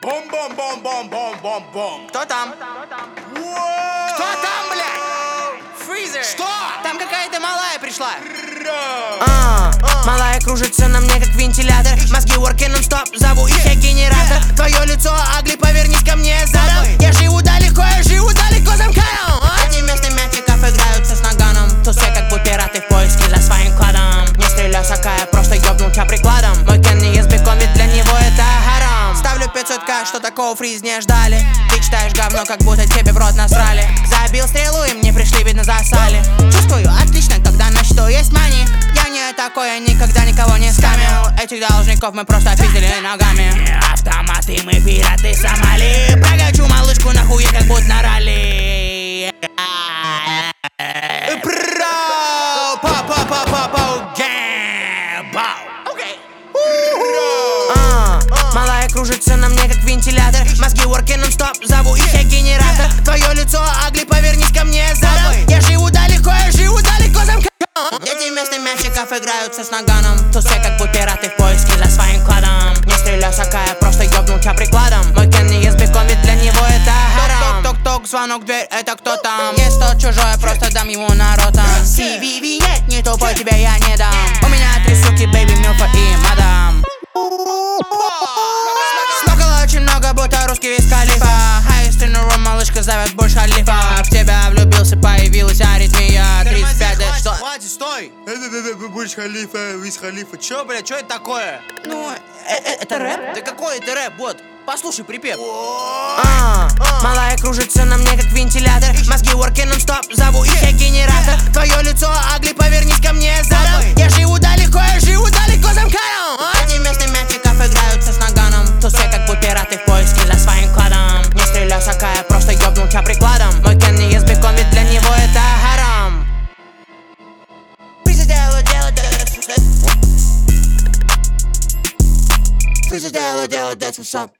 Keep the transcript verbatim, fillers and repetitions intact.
Бом-бом-бом-бом-бом-бом-бом. Кто там? Кто там, блядь? Фризер. Что? Там какая-то малая пришла. А, малая кружится на мне как вентилятор. Мозги working non-stop, зову их я генератор. Твое лицо агли, повернись ко мне задом. Я живу далеко, я живу далеко за МКАДом. Эти вместо мячиков играются с наганом. Тусы как будто пираты в поиске за своим кладом. Не стреляй, сакая, просто ёбнул тебя прикладом. Мой кен не ест бекон, ведь для него это харам. Ставлю пятьсот ка, что такого фриз не ждали. Ты читаешь говно, как будто тебе в рот насрали. Забил стрелу и мне пришли, видно, засали. Чувствую отлично, когда на счету есть мани. Я не такой, я никогда никого не скамил. Этих должников мы просто пиздили ногами. Автоматы, мы пираты Сомали. Прокачу малышку на хуе, как будто на ралли. Малая кружится на мне как вентилятор. Мозги working non-stop, зову их я генератор. Твое лицо агли, повернись ко мне задом. Я живу далеко, я живу далеко за МКАДом. Дети вместо мячиков играются с наганом. Тусы как будто пираты в поиске за своим кладом. Не стреляй, сакая, просто ёбнул тебя прикладом. Мой кен не ест бекон, ведь для него это харам. Ток-ток-ток, звонок в дверь, это кто там? Есть тот чужой, просто дам ему наротом. си ви ви, нет, не тупой, тебе я не дам. У меня три суки, бэйби, милфа и мадам. Смогла очень много, будто русский виз Халифа. Хайстринером малышка зовет больше Алифа. В тебя влюбился, появилась аритмия. тридцать пять, да что? Хватит, стой! Это будешь Халифа, виз Халифа. Чё, блядь, чё это такое? Ну, это рэп? Да какой это рэп, вот? Послушай припев. А, малая кружится на мне как вентилятор. Мозги working non-stop, зову их я генератор. Твое лицо агли, повернись ко мне задом. Я живу далеко, я живу далеко за МКАДом. Эти вместо мячиков играются с наганом. Тусы как будто пираты в поиске за своим кладом. Не стреляй, сакая, просто ёбнул тебя прикладом. Мой кен не ест бекон, ведь для него это харам. Дело, дело, дело, дело, дело, that's what's up.